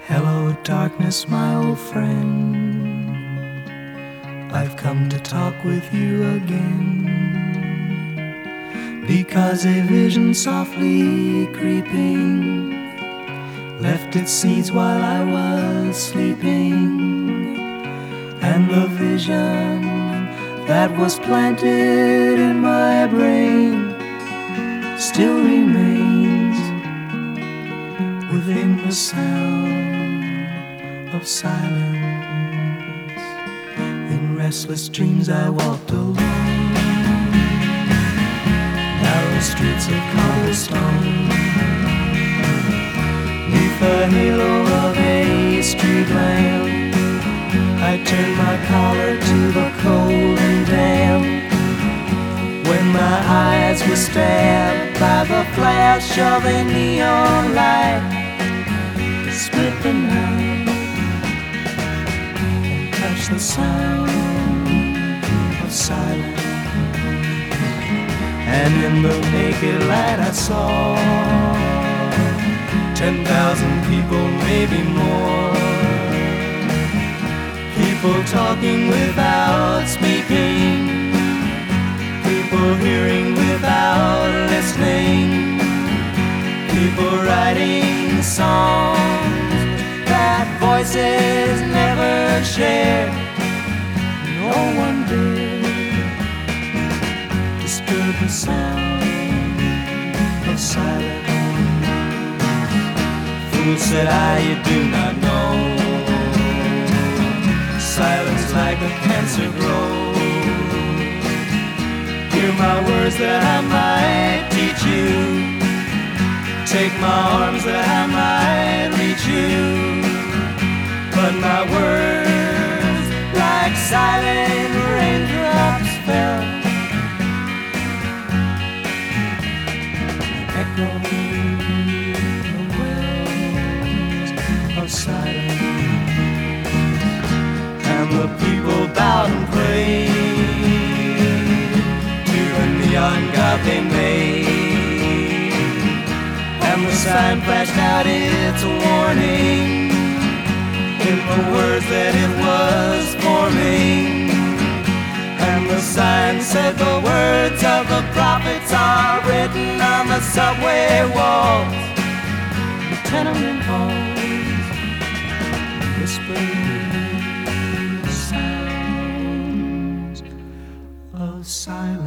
Hello, darkness, my old friend. I've come to talk with you again, because a vision softly creeping left its seeds while I was sleeping, and the vision that was planted in my brain still remains within the sound of silence. In restless dreams I walked alone, narrow streets of cobblestone, neath the halo of a street lamp. I turned my collar to the cold and damp, when my eyes were stabbed by the flash of a neon light that split the night and touched the sound of silence. And in the naked light I saw 10,000 people, maybe more, people talking without speaking, people hearing without listening, people writing songs that voices never shared. No one did disturb the sound of silence. Fool, said I, you do not know, silence like a cancer grows. Hear my words that I might teach you, take my arms that I might reach you, but my words like silent raindrops fell, echoing the wells of silence. And the people bowed and prayed to the neon god they made, and the sign flashed out its warning in the words that it was forming. And the sign said the words of the prophets are written on the subway walls, the tenement halls, whispering of silence.